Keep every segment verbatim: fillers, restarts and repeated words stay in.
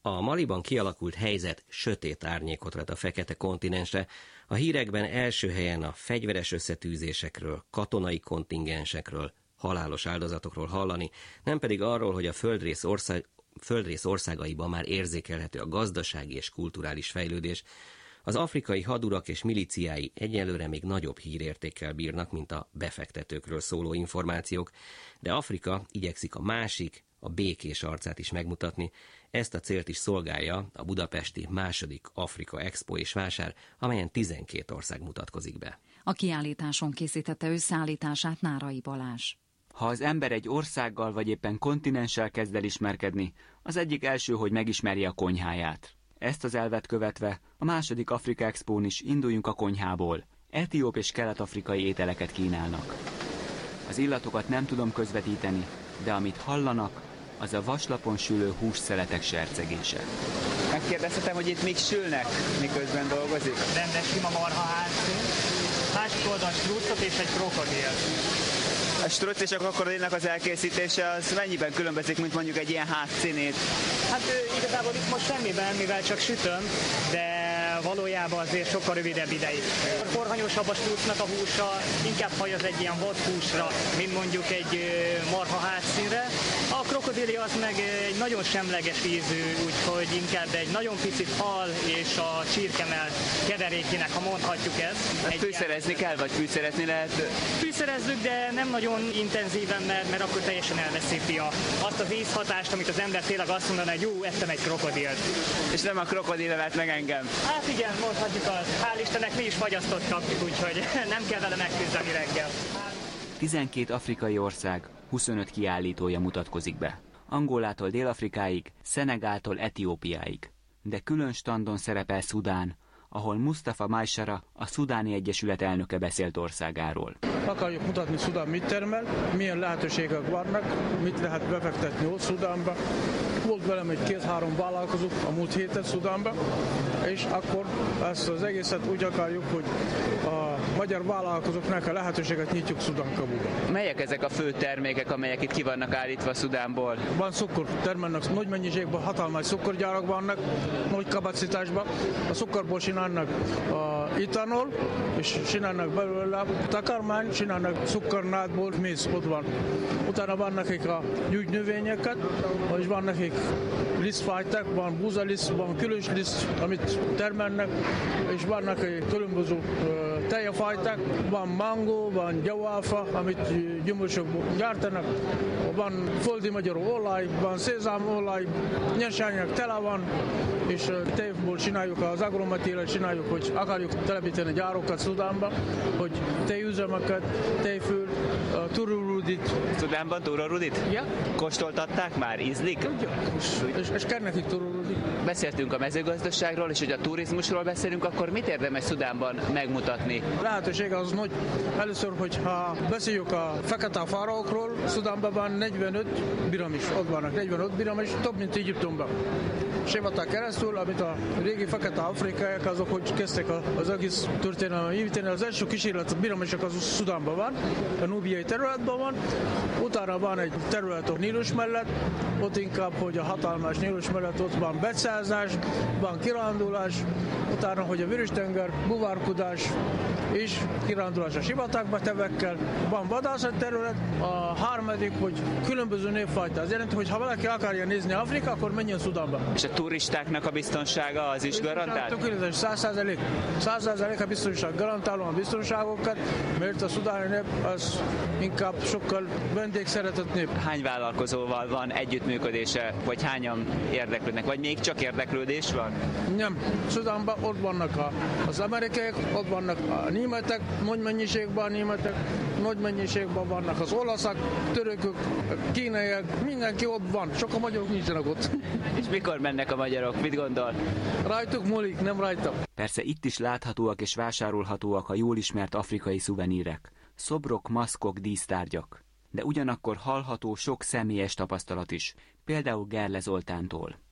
A Maliban kialakult helyzet sötét árnyékot vet a fekete kontinensre. A hírekben első helyen a fegyveres összetűzésekről, katonai kontingensekről, halálos áldozatokról hallani, nem pedig arról, hogy a földrész, ország, földrész országaiban már érzékelhető a gazdasági és kulturális fejlődés. Az afrikai hadurak és milíciái egyelőre még nagyobb hírértékkel bírnak, mint a befektetőkről szóló információk, de Afrika igyekszik a másik, a békés arcát is megmutatni. Ezt a célt is szolgálja a budapesti második Afrika Expo és vásár, amelyen tizenkét ország mutatkozik be. A kiállításon készítette összeállítását Nárai Balázs. Ha az ember egy országgal vagy éppen kontinenssel kezd el ismerkedni, az egyik első, hogy megismerje a konyháját. Ezt az elvet követve a második Afrika Expón is induljunk a konyhából. Etióp és kelet-afrikai ételeket kínálnak. Az illatokat nem tudom közvetíteni, de amit hallanak, az a vaslapon sülő hússzeletek sercegése. Megkérdezhetem, hogy itt mik sülnek, miközben dolgozik? Rendes sima marhahátszín, másik oldal struccot és egy krokodil. A struc és a krokodilnak az elkészítése az mennyiben különbözik, mint mondjuk egy ilyen hátszínét? Hát igazából itt most semmiben, mivel csak sütöm, de valójában azért sokkal rövidebb ideig. Forhanyosabb a strucnak a húsa, inkább hajaz egy ilyen vadhúsra, mint mondjuk egy marha hátszínre. A krokodili az meg egy nagyon semleges ízű, úgyhogy inkább egy nagyon picit hal és a csirkemell keverékének, ha mondhatjuk ezt. Egy fűszerezni ilyen... kell, vagy fűszerezni lehet? Fűszerezzük, de nem nagyon intenzíven, mert, mert akkor teljesen elveszíti a, azt az ízhatást, amit az ember tényleg azt mondaná, hogy jó, ettem egy krokodilt. És nem a krokodil lett meg engem? Hát igen, mondhatjuk az. Hál' Istennek mi is fagyasztott kapjuk, úgyhogy nem kell vele megküzdeni reggel. tizenkét afrikai ország, huszonöt kiállítója mutatkozik be. Angolától Dél-Afrikáig, Szenegáltól Etiópiáig. De külön standon szerepel Szudán, ahol Mustafa Maisara, a Szudáni Egyesület elnöke beszélt országáról. Akarjuk mutatni, Szudán mit termel, milyen lehetőségek vannak, mit lehet befektetni ott Szudánba. Volt velem egy két-három vállalkozó a múlt héten Szudánba, és akkor ezt az egészet úgy akarjuk, hogy a magyar vállalkozóknak a lehetőséget nyitjuk Szudán kapuba. Melyek ezek a fő termékek, amelyek itt ki vannak állítva Szudánból? Van cukor, termelnek nagy mennyiségben, hatalmas cukorgyárak vannak, nagy kapacitásban. A cukorból csinálnak a etanol, és csinálnak belőle takarmány, csinálnak cukornádból, méz ott van. Utána van nekik a gyógynövényeket, és van nekik lisztfajták, van búzaliszt, van különös liszt, amit termelnek, és vannak különböző uh, tejafajták, van mangó, van gyawalfa, amit gyümölcsökből gyártanak, van földi magyar olaj, van szézámolaj, nyersanyag tele van, és uh, tejből csináljuk az agromatíriát, csináljuk, hogy akarjuk telepíteni gyárokat Szudánba, hogy tejüzemeket, tejföl, uh, tururudit. Szudánban tururudit? Ja. Kóstoltatták már? Ízlik? Tudja. És, és kell nekik tururudit. Beszéltünk a mezőgazdaságról, és hogy a turizmusról beszélünk, akkor mit érdemes Szudánban megmutatni? A lehetőség az nagy. Először, hogyha beszéljük a fekete fáraókról, Szudánban van negyvenöt piramis, ott vannak negyvenöt piramis, több mint Egyiptomban. Sivatag keresztül, amit a régi fekete afrikaiak azok, hogy kezdtek az egész történelmi építeni. Az első kísérlet a piramisok az Szudánban van, a núbiai területben van, utána van egy terület a Nílus mellett, ott inkább, hogy a hatalmas Nílus mellett ott van becélzás, van kirándulás, utána, hogy a Vörös-tenger, buvárkodás és kirándulás a sivatagba tevekkel, van vadászat terület, a harmadik, hogy különböző népfajta. Az jelenti, hogy ha valaki akarja nézni Afrika, akkor menjen Szudánba. És a turistáknak a biztonsága az is garantált? Tökéletes, száz százalék. száz százalék a biztonság, garantálom a biztonságokat, mert a szudáni nép az inkább sokkal vendégszeretett nép. Hány vállalkozóval van együttműködése, vagy hányan érdeklődnek, vagy még csak érdeklődés van? Nem, Szudánban ott vannak a, az amerikaiak, ott vannak a németek, nagy mennyiségben a németek, nagy mennyiségben vannak az olaszak, törökök, kínaiak, mindenki ott van, csak a magyarok nincsenek ott. És mikor mennek a magyarok? Mit gondol? Rajtuk múlik, nem rajtam. Persze itt is láthatóak és vásárolhatóak a jól ismert afrikai szuvenírek, szobrok, maszkok, dísztárgyak. De ugyanakkor hallható sok személyes tapasztalat is, például Gerle Zoltántól.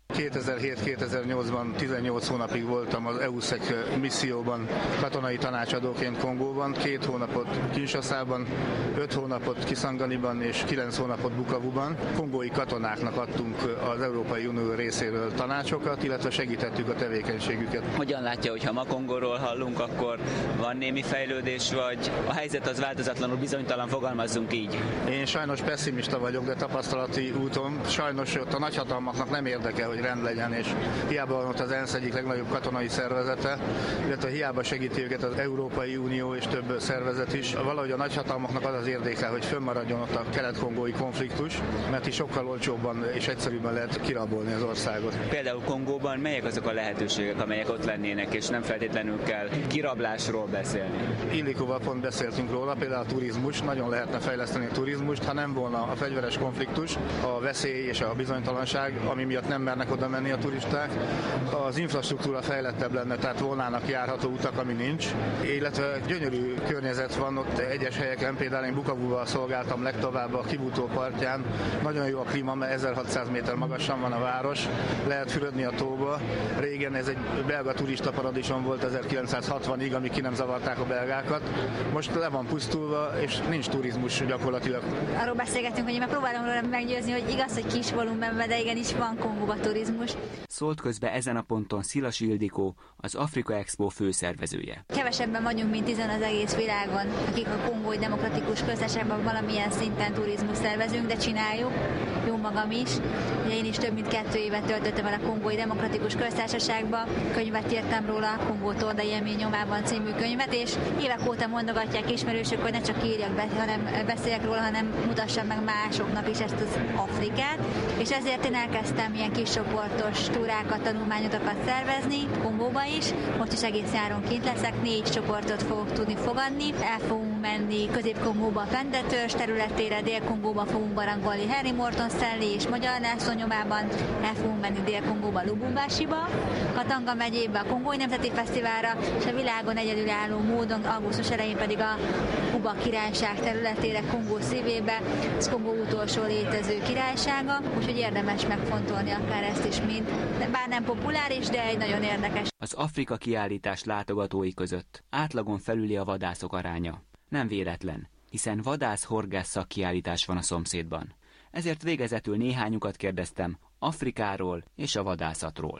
kétezer-hét kétezer-nyolcban tizennyolc hónapig voltam az e u szek misszióban, katonai tanácsadóként Kongóban, két hónapot Kinshasában, öt hónapot Kisanganiban és kilenc hónapot Bukavuban. Kongói katonáknak adtunk az Európai Unió részéről tanácsokat, illetve segítettük a tevékenységüket. Hogyan látja, hogy ha ma Kongóról hallunk, akkor van némi fejlődés, vagy a helyzet az változatlanul bizonytalan, fogalmazzunk így? Én sajnos pessimista vagyok, de tapasztalati úton. Sajnos ott a nagyhatalmaknak nem érdeke, hogy rend legyen, és hiába van ott az ENSZ egyik legnagyobb katonai szervezete, illetve hiába segíti őket az Európai Unió és több szervezet is. Valahogy a nagyhatalmaknak az az érdeke, hogy fönnmaradjon ott a kelet-kongói konfliktus, mert is sokkal olcsóbban és egyszerűbben lehet kirabolni az országot. Például Kongóban melyek azok a lehetőségek, amelyek ott lennének, és nem feltétlenül kell kirablásról beszélni? Illikóval pont beszéltünk róla, például a turizmus, nagyon lehetne fejleszteni a turizmust, ha nem volna a fegyveres konfliktus, a veszély és a bizonytalanság, ami miatt nem mernek oda menni a turisták. Az infrastruktúra fejlettebb lenne, tehát volnának járható utak, ami nincs, illetve gyönyörű környezet van ott egyes helyeken, például én Bukavuval szolgáltam legtovább a Kivutó partján. Nagyon jó a klíma, mert ezerhatszáz méter magasan van a város, lehet fürödni a tóba. Régen ez egy belga turista paradicsom volt ezerkilencszázhatvanig, amíg ki nem zavarták a belgákat. Most le van pusztulva, és nincs turizmus gyakorlatilag. Arról beszélgetünk, hogy én megpróbálom róla meggyőzni, hogy igaz, hogy kis volumenben, de igenis van Kongóban turizmus. Szólt közbe ezen a ponton Szilasi Ildikó, az Afrika Expo főszervezője. Kevesebben vagyunk, mint tizen az egész világon, akik a Kongói Demokratikus Köztársaságban valamilyen szinten turizmus szervezünk, de csináljuk, jó magam is. Ugye én is több mint kettő évet töltöttem el a Kongói Demokratikus Köztársaságban, könyvet írtam róla, Kongó Torda élmény nyomában című könyvet, és évek óta mondogatják ismerősök, hogy ne csak írjak be, hanem beszéljek róla, hanem mutassam meg másoknak is ezt az Afrikát, és ezért én elkezdtem ilyen kis csoportos túrákat, tanulmányokat szervezni, Kongóba is, most is egész nyáron kint leszek, négy csoportot fogok tudni fogadni, el fogunk menni Közép-Kongóba a Pendetörzs területére, Dél-Kongóba fogunk barangolni Henry Morton Stanley és Magyar László nyomában, el fogunk menni Dél-Kongóba Lubumbashi-ba, Katanga megyébe a Kongói Nemzeti Fesztiválra, és a világon egyedülálló módon augusztus elején pedig a Kuba királyság területére, Kongó szívébe, ez Kongó utolsó létező királysága, úgyhogy érdemes megfontolni akár ezt is mind. Bár nem populáris, de egy nagyon érdekes. Az Afrika kiállítás látogatói között átlagon felüli a vadászok aránya. Nem véletlen, hiszen vadász-horgász szakkiállítás van a szomszédban. Ezért végezetül néhányukat kérdeztem Afrikáról és a vadászatról.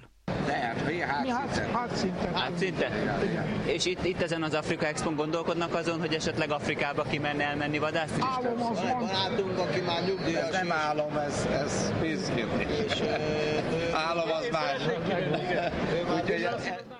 Mi hátszinten. Hátszinten? És itt, itt ezen az Afrika Expon gondolkodnak azon, hogy esetleg Afrikába kimenne elmenni vadászni? Álom az van. Barátunk, aki már nyugdíjas. Ez nem álom, ez, ez pénzkérdés. Álom az más. Úgyhogy